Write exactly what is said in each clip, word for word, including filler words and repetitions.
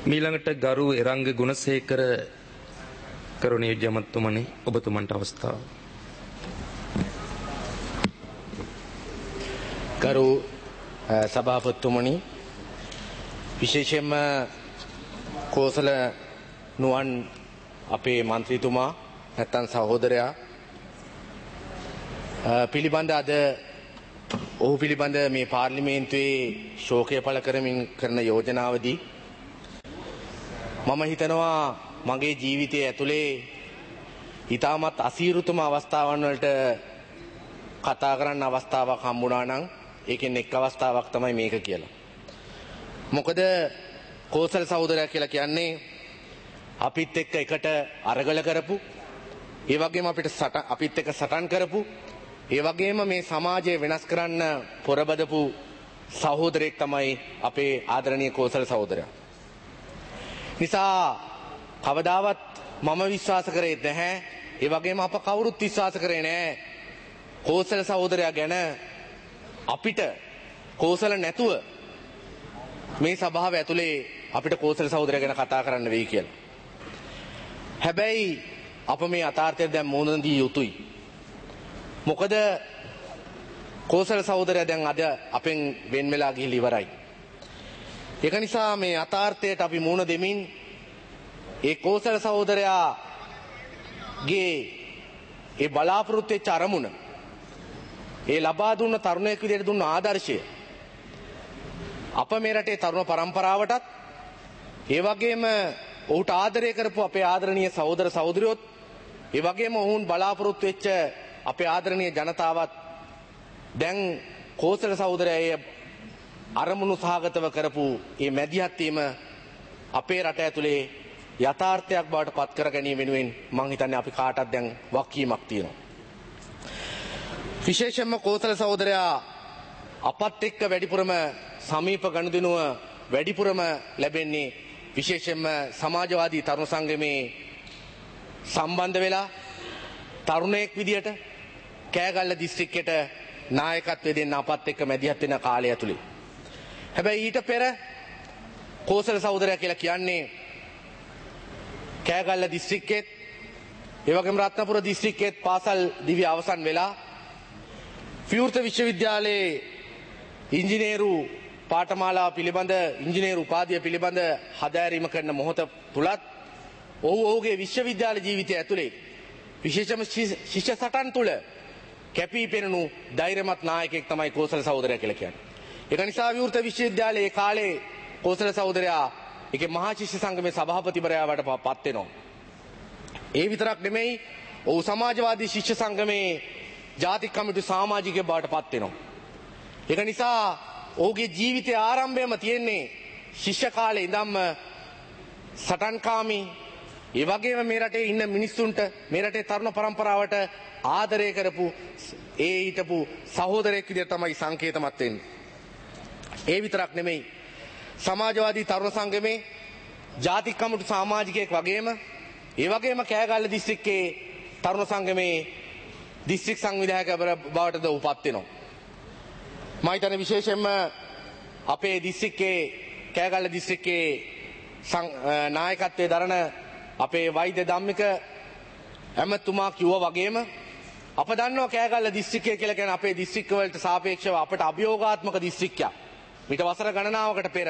මීළඟට ගරු එරංග ගුණසේකර කරුණීය ජමතුමනි ඔබතුමන්ට අවස්ථාව. ගරු සභාපතිතුමනි විශේෂයෙන්ම කෝසල නුවන් අපේ මන්ත්‍රීතුමා නැත්තම් සහෝදරයා පිළිබඳ අද ඔහු පිළිබඳ මේ පාර්ලිමේන්තුවේ ශෝකය පළ කරමින් කරන යෝජනාවදී මම හිතනවා මගේ ජීවිතයේ ඇතුලේ ඊටමත් අසීරුතම අවස්ථාවන් වලට කතා කරන්න අවස්ථාවක් හම්බුණා නම් ඒකෙන් එක් අවස්ථාවක් තමයි මේක කියලා. මොකද කෝසල සහෝදරයා කියලා කියන්නේ අපිත් එක්ක එකට අරගල කරපු, ඒ වගේම අපිට සට අපිත් එක්ක සටන් කරපු, ඒ වගේම මේ සමාජය වෙනස් කරන්න පොරබදපු සහෝදරයෙක් තමයි අපේ ආදරණීය කෝසල සහෝදරයා. නිසා කවදාවත් මම විශ්වාස කරේ නැහැ, ඒ වගේම අප කවුරුත් විශ්වාස කරේ නැහැ කෝසල සහෝදරයා ගැන අපිට කෝසල නැතුව මේ සභාව ඇතුලේ අපිට කෝසල සහෝදරයා ගැන කතා කරන්න වෙයි කියලා. හැබැයි අප මේ යථාර්ථය දැන් මුහුණ දී යුතුයි. මොකද කෝසල සහෝදරයා දැන් අද අපෙන් වෙන් වෙලා ගිහිලි ඉවරයි. ඒක නිසා මේ යථාර්ථයට අපි මුහුණ දෙමින් ඒ කෝසල සහෝදරයාගේ ඒ බලාපොරොත්තු වෙච්ච අරමුණ, ඒ ලබා දුන්න තරුණයෙක් විදිහට දුන්න ආදර්ශය අප මේ රටේ තරුණ පරම්පරාවටත්, ඒ වගේම ඔහුට ආදරය කරපු අපේ ආදරණීය සහෝදර සහෝදරියොත්, ඒ වගේම ඔවුන් බලාපොරොත්තු වෙච්ච අපේ ආදරණීය ජනතාවත් දැන් කෝසල සහෝදරයා අරමුණු සහගතව කරපු මේ මැදිහත් වීම අපේ රට ඇතුලේ යථාර්ථයක් බවට පත් කර ගැනීම වෙනුවෙන් මම හිතන්නේ අපි කාටවත් දැන් වගකීමක් තියෙනවා. විශේෂයෙන්ම කෝසල සහෝදරයා අපත් එක්ක වැඩිපුරම සමීප ගනුදෙනුව වැඩිපුරම ලැබෙන්නේ විශේෂයෙන්ම සමාජවාදී තරුණ සංගමේ සම්බන්ධ වෙලා තරුණයෙක් විදියට කෑගල්ල දිස්ත්‍රික්කයට නායකත්වය දෙන්න අපත් එක්ක මැදිහත් වෙන කාලය ඇතුලේ. හැබැයි ඊට පෙර කෝසල සහෝදරයා කියලා කියන්නේ කෑගල්ල දිස්ත්‍රික්කෙත්, ඒ වගේම රත්නපුර දිස්ත්‍රික්කෙත් පාසල් දිවි අවසන් වෙලා විවෘත විශ්වවිද්‍යාලයේ ඉංජිනේරු පාඨමාලාව පිළිබඳ, ඉංජිනේරු උපාධිය පිළිබඳ හදාරීම කරන මොහොත තුලත් ඔහු ඔහුගේ විශ්වවිද්‍යාල ජීවිතය ඇතුලේ විශේෂම ශිෂ්‍ය සටන් තුල කැපී පෙනුණු ධෛර්යමත් නායකයෙක් තමයි කෝසල සහෝදරයා කියලා කියන්නේ. ඒක නිසා විවෘත විශ්වවිද්‍යාලයේ කාලේ කෝසල සහෝදරයා ඒකේ මහා ශිෂ්‍ය සංගමේ සභාපතිවරයා වඩපත් වෙනවා. ඒ විතරක් නෙමෙයි, ඔහු සමාජවාදී ශිෂ්‍ය සංගමේ ජාතික කමිටු සමාජිකයෙක් බවට පත් වෙනවා. ඒක නිසා ඔහුගේ ජීවිතයේ ආරම්භයම තියෙන්නේ ශිෂ්‍ය කාලේ ඉඳන්ම සටන්කාමී, ඒ වගේම මේ රටේ ඉන්න මිනිස්සුන්ට, මේ රටේ තරුණ පරම්පරාවට ආදරය කරපු ඒ හිටපු සහෝදරයෙක් විදිහට තමයි සංකේතමත් වෙන්නේ. ඒ විතරක් නෙමෙයි, සමාජවාදී තරුණ සංගමේ ජාතික කමිටු සමාජිකයෙක් වගේම, ඒ වගේම කෑගල්ල දිස්ත්‍රික්කයේ තරුණ සංගමේ දිස්ත්‍රික් සංවිධායක බවටද උපත් වෙනවා. මම හිතන්නේ විශේෂයෙන්ම අපේ දිස්ත්‍රික්කයේ කෑගල්ල දිස්ත්‍රික්කයේ නායකත්වයේ දරන අපේ වෛද්‍ය ධම්මික ඇමතුමා කිව්වා වගේම අප දන්නවා කෑගල්ල දිස්ත්‍රික්කය කියලා කියන්නේ අපේ දිස්ත්‍රික්ක වලට සාපේක්ෂව අපට අභියෝගාත්මක දිස්ත්‍රික්කයක්. මිට වසර ගණනාවකට පෙර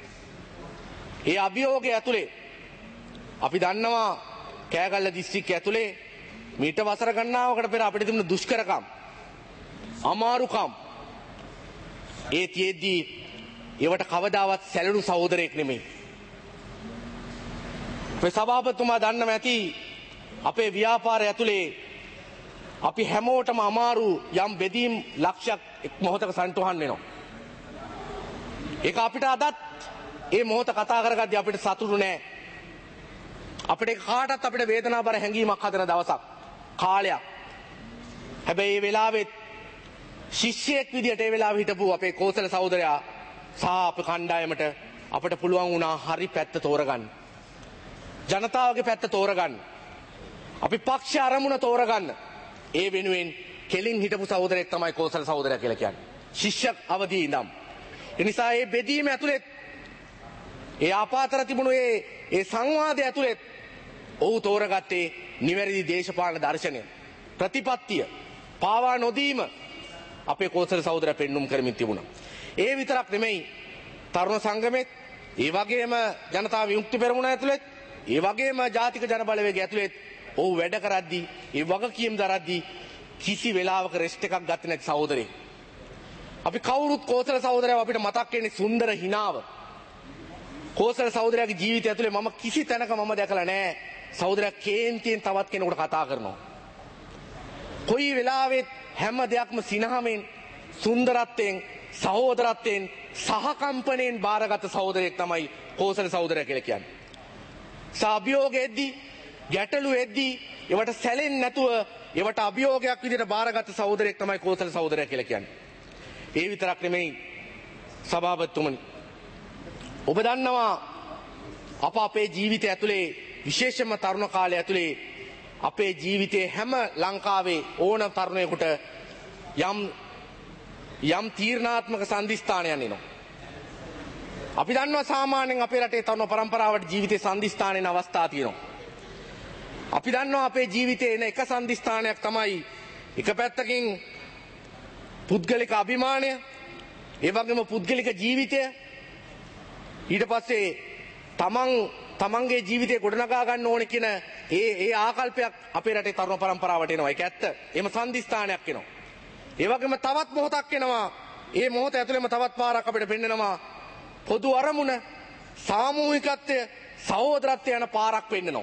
ඒ අභියෝගය ඇතුලේ අපි දන්නවා කෑගල්ල දිස්ත්‍රික්කය ඇතුලේ මිට වසර ගණනාවකට පෙර අපිට තිබුණු දුෂ්කරකම්, අමාරුකම්, ඒ තියේදී ඒවට කවදාවත් සැලුණු සහෝදරයෙක් නෙමෙයි. මේ සභාපතිතුමා දන්නම ඇති අපේ ව්‍යාපාරය ඇතුලේ අපි හැමෝටම අමාරු යම් බෙදීම් ලක්ෂයක් එක් මොහොතක සන්තුහන් වෙනවා. ඒක අපිට අදත් ඒ මොහොත කතා කරගද්දී අපිට සතුටු නෑ. අපිට කාටත් අපිට වේදනාවබර හැඟීමක් හදන දවසක්, කාලයක්. හැබැයි මේ වෙලාවෙත් ශිෂ්‍යයෙක් විදියට ඒ වෙලාවෙ හිටපු අපේ කෝසල සහෝදරයා සහ අපේ කණ්ඩායමට අපිට පුළුවන් වුණා හරි පැත්ත තෝරගන්න. ජනතාවගේ පැත්ත තෝරගන්න. අපි පක්ෂ අරමුණ තෝරගන්න. ඒ වෙනුවෙන් කෙලින් හිටපු සහෝදරයෙක් තමයි කෝසල සහෝදරයා කියලා කියන්නේ. ශිෂ්‍ය අවදී ඉඳන්. ඒ නිසා මේ බෙදීම ඇතුලේ ඒ ආපාතර තිබුණු ඒ ඒ සංවාදය ඇතුළේ ඔහු තෝරගත්තේ නිවැරදි දේශපාලන දර්ශනය ප්‍රතිපත්තිය පාවා නොදීම අපේ කෝසල සහෝදරයා පෙන්눔 කරමින් තිබුණා. ඒ විතරක් නෙමෙයි තරුණ සංගමෙත් ඒ වගේම ජනතා විමුක්ති පෙරමුණ ඇතුළේ ඒ වගේම ජාතික ජන බලවේගය ඇතුළේ ඔහු වැඩ කරද්දී ඒ වගකීම් දරද්දී කිසි වෙලාවක රෙස්ට් එකක් ගත්තේ නැති සහෝදරයෙක්. අපි කවුරුත් කෝසල සහෝදරයව අපිට මතක් වෙන්නේ සුන්දර හිනාව. කෝසල සහෝදරයාගේ ජීවිතය ඇතුලේ මම කිසි තැනක මම දැකලා නැහැ සහෝදරයා කේන්තියෙන් තවත් කෙනෙකුට කතා කරනවා. කොයි වෙලාවෙත් හැම දෙයක්ම සිනහවෙන් සුන්දරත්වයෙන් සහෝදරත්වයෙන් සහකම්පණයෙන් බාරගත් සහෝදරයෙක් තමයි කෝසල සහෝදරයා කියලා කියන්නේ. සාභියෝගෙද්දී ගැටලු එද්දී ඒවට සැලෙන්නේ නැතුව ඒවට අභියෝගයක් විදිහට බාරගත් සහෝදරයෙක් තමයි කෝසල සහෝදරයා කියලා කියන්නේ. ඒ විතරක් නෙමෙයි සභාපතිතුමනි. ඔබ දන්නවා අප අපේ ජීවිතය ඇතුලේ විශේෂයෙන්ම තරුණ කාලය ඇතුලේ අපේ ජීවිතයේ හැම ලංකාවේ ඕන තරුණයෙකුට යම් යම් තීරණාත්මක සම්දිස්ථානයක් එනවා. අපි දන්නවා සාමාන්‍යයෙන් අපේ රටේ තරුණ පරම්පරාවට ජීවිතේ සම්දිස්ථානේන අවස්ථා තියෙනවා. අපි දන්නවා අපේ ජීවිතේ එන එක සම්දිස්ථානයක් තමයි එක පැත්තකින් පුද්ගලික අභිමානය, ඒ වගේම පුද්ගලික ජීවිතය, ඊට පස්සේ තමන් තමන්ගේ ජීවිතය ගොඩනගා ගන්න ඕනේ කියන ඒ ඒ ආකල්පයක් අපේ රටේ තරුණ පරම්පරාවට එනවා. ඒක ඇත්ත. එහෙම සම්දිස්ථානයක් එනවා. ඒ වගේම තවත් මොහොතක් එනවා. ඒ මොහොත ඇතුළේම තවත් පාරක් අපිට පෙන්නනවා. පොදු අරමුණ, සාමූහිකත්වය, සහෝදරත්වය යන පාරක් පෙන්නනවා.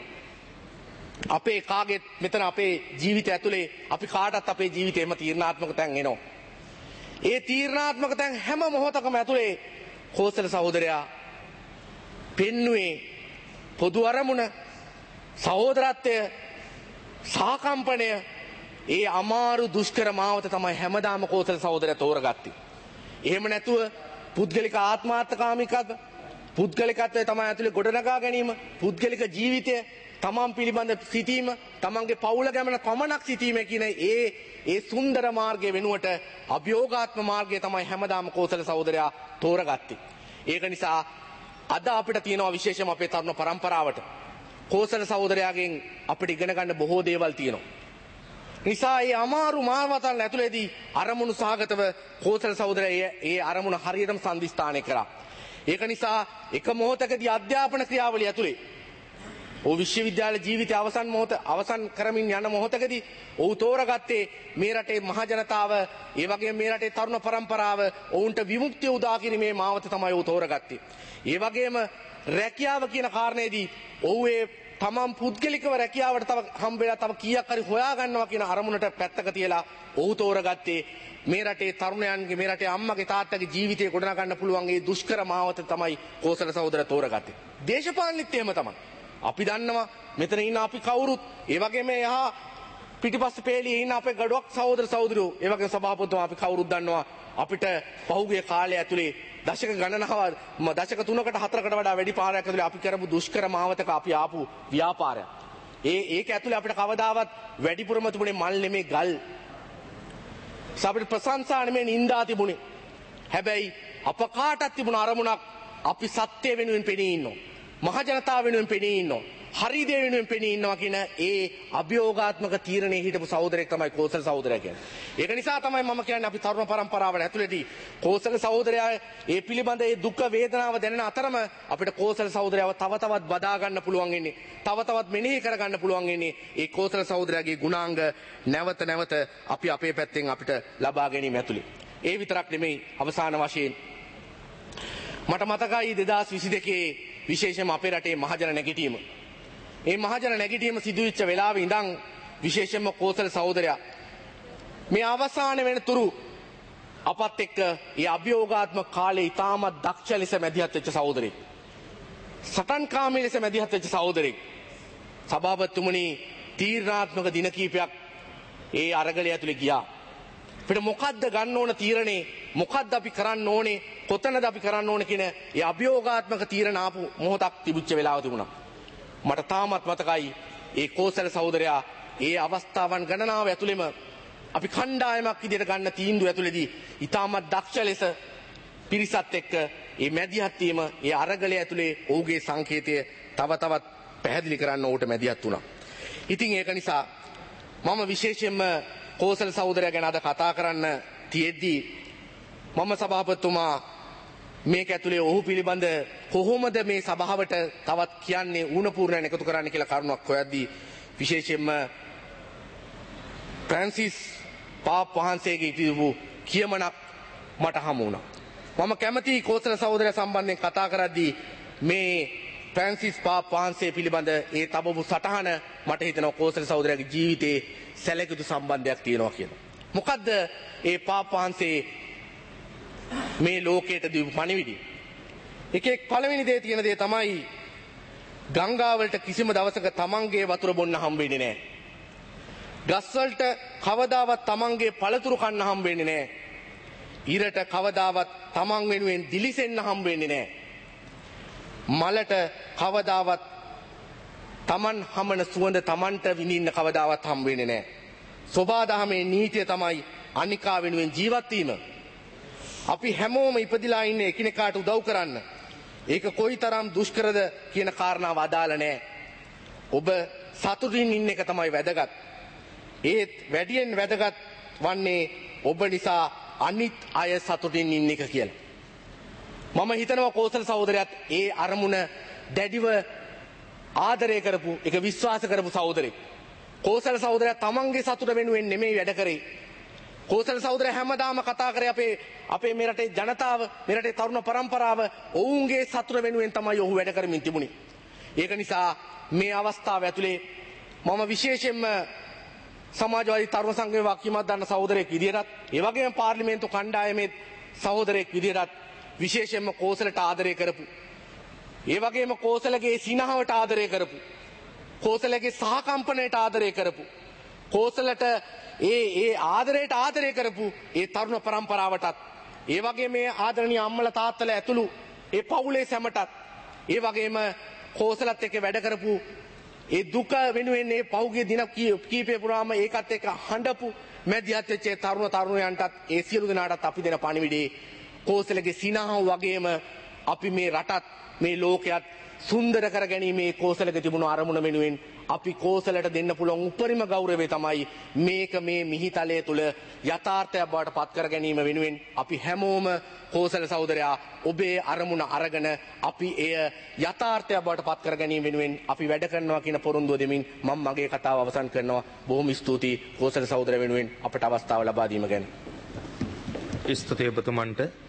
අපේ කාගෙත් මෙතන අපේ ජීවිතය ඇතුලේ අපි කාටත් අපේ ජීවිතේම තීරණාත්මක තැන් එනවා. ඒ තීරණාත්මක තැන් හැම මොහොතකම ඇතුලේ කෝසල සහෝදරයා පෙන්නුවේ පොදු අරමුණ, සහෝදරත්වය, සහකම්පනය, ඒ අමාරු දුෂ්කර මාවත තමයි හැමදාම කෝසල සහෝදරයා තෝරගත්තේ. එහෙම නැතුව පුද්ගලික ආත්මාර්ථකාමීකත්ව, පුද්ගලිකත්වය තමයි ඇතුලේ ගොඩනගා ගැනීම, පුද්ගලික ජීවිතය, තමන් පිළිබඳ සිටීම, තමන්ගේ පවුල ගැන පමණක් සිටීම කියන ඒ ඒ සුන්දර මාර්ගය වෙනුවට අභියෝගාත්මක මාර්ගය තමයි හැමදාම කෝසල සහෝදරයා තෝරගත්තේ. ඒක නිසා අද අපිට තියෙනවා විශේෂම අපේ තරුණ පරම්පරාවට කෝසල සහෝදරයාගෙන් අපිට ඉගෙන ගන්න බොහෝ දේවල් තියෙනවා. නිසා මේ අමාරු මාවතන් ඇතුළේදී අරමුණු සාගතව කෝසල සහෝදරයා ඒ අරමුණ හරියටම සම්දිස්ථානය කරා. ඒක නිසා එක මොහොතකදී අධ්‍යාපන ක්‍රියාවලිය ඇතුලේ ඔහු විශ්වවිද්‍යාල ජීවිතය අවසන් මොහොත අවසන් කරමින් යන මොහොතකදී ඔහු තෝරගත්තේ මේ රටේ මහ ජනතාව, ඒ වගේම මේ රටේ තරුණ පරම්පරාව ඔවුන්ට විමුක්තිය උදා කිරීමේ මාවත තමයි ඔහු තෝරගත්තේ. ඒ වගේම රැකියාව කියන කාරණේදී ඔහු ඒ තමන් පුද්ගලිකව රැකියාවට තව හම්බ වෙලා තව කීයක් හරි හොයා ගන්නවා කියන අරමුණට පැත්තක තියලා ඔහු තෝරගත්තේ මේ රටේ තරුණයන්ගේ, මේ රටේ අම්මගේ තාත්තගේ ජීවිතය ගොඩනගා ගන්න පුළුවන් ඒ දුෂ්කර මාවත තමයි කෝසල සහෝදරයා තෝරගත්තේ. දේශපාලනෙත් එහෙම තමයි. අපි දන්නවා මෙතන ඉන්න අපි කවුරුත්, ඒ වගේම එහා පිටිපස්ස පෙළියේ ඉන්න අපේ ගඩොක් සහෝදර සහෝදරයෝ, ඒ වගේම සභාපතිතුමා අපි කවුරුත් දන්නවා අපිට පහුගිය කාලය ඇතුලේ දශක ගණනාවක්, දශක තුනකට හතරකට වඩා වැඩි පාරයක් ඇතුලේ අපි කරපු දුෂ්කර මාවතක අපි ආපු ව්‍යාපාරයක්. ඒ ඒක ඇතුලේ අපිට කවදාවත් වැඩිපුරම තිබුණේ මල් නෙමේ ගල්. අපිට ප්‍රශංසා නෙමේ නින්දා තිබුණේ. හැබැයි අප කාටත් තිබුණ අරමුණක්, අපි සත්‍ය වෙනුවෙන් පෙනී ඉන්නවා. මහ ජනතාව වෙනුවෙන් පෙනී ඉන්නවා. හරි දේ වෙනුවෙන් පෙනී ඉන්නවා කියන ඒ අභියෝගාත්මක තීරණේ හිටපු සහෝදරයෙක් තමයි කෝසල සහෝදරයා කියන්නේ. ඒක නිසා තමයි මම කියන්නේ අපි තරුණ පරම්පරාවට ඇතුළේදී කෝසල සහෝදරයා ඒ පිළිබඳ ඒ දුක් වේදනාව දැනෙන අතරම අපිට කෝසල සහෝදරයාව තව තවත් බදා ගන්න පුළුවන් වෙන්නේ, තව තවත් මෙනෙහි කර ගන්න පුළුවන් වෙන්නේ ඒ කෝසල සහෝදරයාගේ ගුණාංග නැවත නැවත අපි අපේ පැත්තෙන් අපිට ලබා ගැනීම ඇතුළේ. ඒ විතරක් නෙමෙයි, අවසාන වශයෙන් මට මතකයි දෙදාස් විසි දෙකේ විශේෂයෙන්ම අපේ රටේ මහජන නැගිටීම. ඒ මහජන නැගිටීම සිදුවෙච්ච වෙලාවේ ඉඳන් විශේෂයෙන්ම කෝසල සහෝදරයා මේ අවසාන වෙන තුරු අපත් එක්ක ඒ අභියෝගාත්මක කාලේ ඉතාමත් දක්ෂ ලෙස මැදිහත් වෙච්ච සහෝදරෙක්. සටන්කාමී ලෙස මැදිහත් වෙච්ච සහෝදරෙක්. සභාපතිතුමනි, තීරණාත්මක දින කීපයක් ඒ අරගලය ඇතුලේ ගියා. අපිට මොකද්ද ගන්න ඕන තීරණේ, මොකද්ද අපි කරන්න ඕනේ, කොතනද අපි කරන්න ඕනේ කියන ඒ අභියෝගාත්මක තීරණ ආපු මොහොතක් තිබුච්ච වෙලාව තිබුණා. මට තාමත් මතකයි ඒ කෝසල සහෝදරයා ඒ අවස්ථාවන් ගණනාව ඇතුළෙම අපි කණ්ඩායමක් විදිහට ගන්න තීන්දුව ඇතුළේදී ඉතාමත් දක්ෂ ලෙස පිරිසත් එක්ක ඒ මැදිහත් වීම ඒ අරගලය ඇතුලේ ඔහුගේ සංකේතය තව තවත් පැහැදිලි කරන්න ඔහුට මැදිහත් වුණා. ඉතින් ඒක නිසා මම විශේෂයෙන්ම කෝසල සහෝදරයා ගැන අද කතා කරන්න තියෙද්දී මම සභාපතිතුමා මේක ඇතුලේ ඔහු පිළිබඳ කොහොමද මේ සභාවට තවත් කියන්නේ ඌනපූර්ණයෙන් එකතු කරන්න කියලා කරුණක් හොයද්දී විශේෂයෙන්ම ෆ්‍රැන්සිස් පාප් වහන්සේගේ ඉතිවූ කියමනක් මට හමු වුණා. මම කැමති කෝසල සහෝදරයා සම්බන්ධයෙන් කතා කරද්දී මේ ෆ්‍රැන්සිස් පාප් වහන්සේ පිළිබඳ ඒ තබපු සටහන මට හිතෙනවා කෝසල සහෝදරයාගේ ජීවිතේ සැලකියුතු සම්බන්ධයක් තියෙනවා කියලා. මොකද්ද ඒ පාප් වහන්සේ මේ ලෝකයට දීපු පණිවිඩය? එකේ පළවෙනි දේ තියෙන දේ තමයි ගංගාවලට කිසිම දවසක තමන්ගේ වතුර බොන්න හම්බෙන්නේ නැහැ. ගස්වලට කවදාවත් තමන්ගේ පළතුරු කන්න හම්බෙන්නේ නැහැ. ඉරට කවදාවත් තමන් වෙනුවෙන් දිලිසෙන්න හම්බෙන්නේ නැහැ. මලට කවදාවත් තමන් හමන සුවඳ තමන්ට විඳින්න කවදාවත් හම්බෙන්නේ නැහැ. සෝබාදහමේ නීතිය තමයි අනිකා වෙනුවෙන් ජීවත් වීම. අපි හැමෝම ඉපදිලා ඉන්නේ එකිනෙකාට උදව් කරන්න. ඒක කොයිතරම් දුෂ්කරද කියන කාරණාව අදාළ නැහැ. ඔබ සතුටින් ඉන්න එක තමයි වැදගත්. ඒත් වැඩියෙන් වැදගත් වන්නේ ඔබ නිසා අනිත් අය සතුටින් ඉන්න එක කියලා. මම හිතනවා කෝසල සහෝදරයාත් ඒ අරමුණ දැඩිව ආදරය කරපු එක විශ්වාස කරපු සහෝදරෙක්. කෝසල සහෝදරයා තමන්ගේ සතුට වෙනුවෙන් නෙමෙයි වැඩ කරේ. කෝසල සහෝදරයා හැමදාම කතා කරේ අපේ අපේ මේ රටේ ජනතාව, මේ රටේ තරුණ පරම්පරාව ඔවුන්ගේ සතුට වෙනුවෙන් තමයි ඔහු වැඩ කරමින් තිබුණේ. ඒක නිසා මේ අවස්ථාව ඇතුලේ මම විශේෂයෙන්ම සමාජවාදී තරුණ සංඝයේ වාක්‍යමත් දන්න සහෝදරයෙක් විදියටත්, ඒ වගේම පාර්ලිමේන්තු කණ්ඩායමේ සහෝදරයෙක් විදියටත් විශේෂයෙන්ම කෝසලට ආදරය කරපු, ඒ වගේම කෝසලගේ සිනහවට ආදරය කරපු, කෝසලගේ සහකම්පනයට ආදරය කරපු, කෝසලට ඒ ඒ ආදරයට ආදරය කරපු ඒ තරුණ පරම්පරාවටත්, ඒ වගේ මේ ආදරණීය අම්මලා තාත්තලා ඇතුළු ඒ පවුලේ සැමටත්, ඒ වගේම කෝසලත් එක්ක වැඩ කරපු ඒ දුක වෙනුවෙන් මේ පහුගිය දින කීපේ පුරාම ඒකත් එක්ක හඬපු මැදිහත් වෙච්ච තරුණ තරුණයන්ටත් ඒ සියලු දෙනාටත් අපි දෙන පණිවිඩේ කෝසලගේ සිනහව වගේම අපි මේ රටත් මේ ලෝකයත් සුන්දර කර ගැනීමේ කෝසලක තිබුණු අරමුණ වෙනුවෙන් අපි කෝසලට දෙන්න පුළුවන් උපරිම ගෞරවය තමයි මේක මේ මිහිතලයේ තුල යථාර්ථයක් බවට පත් කර ගැනීම වෙනුවෙන් අපි හැමෝම කෝසල සහෝදරයා ඔබේ අරමුණ අරගෙන අපි එය යථාර්ථයක් බවට පත් කර ගැනීම වෙනුවෙන් අපි වැඩ කරනවා කියන පොරොන්දුව දෙමින් මම මගේ කතාව අවසන් කරනවා. බොහොම ස්තුතියි කෝසල සහෝදර වෙනුවෙන් අපට අවස්ථාව ලබා දීම ගැන. ස්තුතියි ඔබතුමන්ට.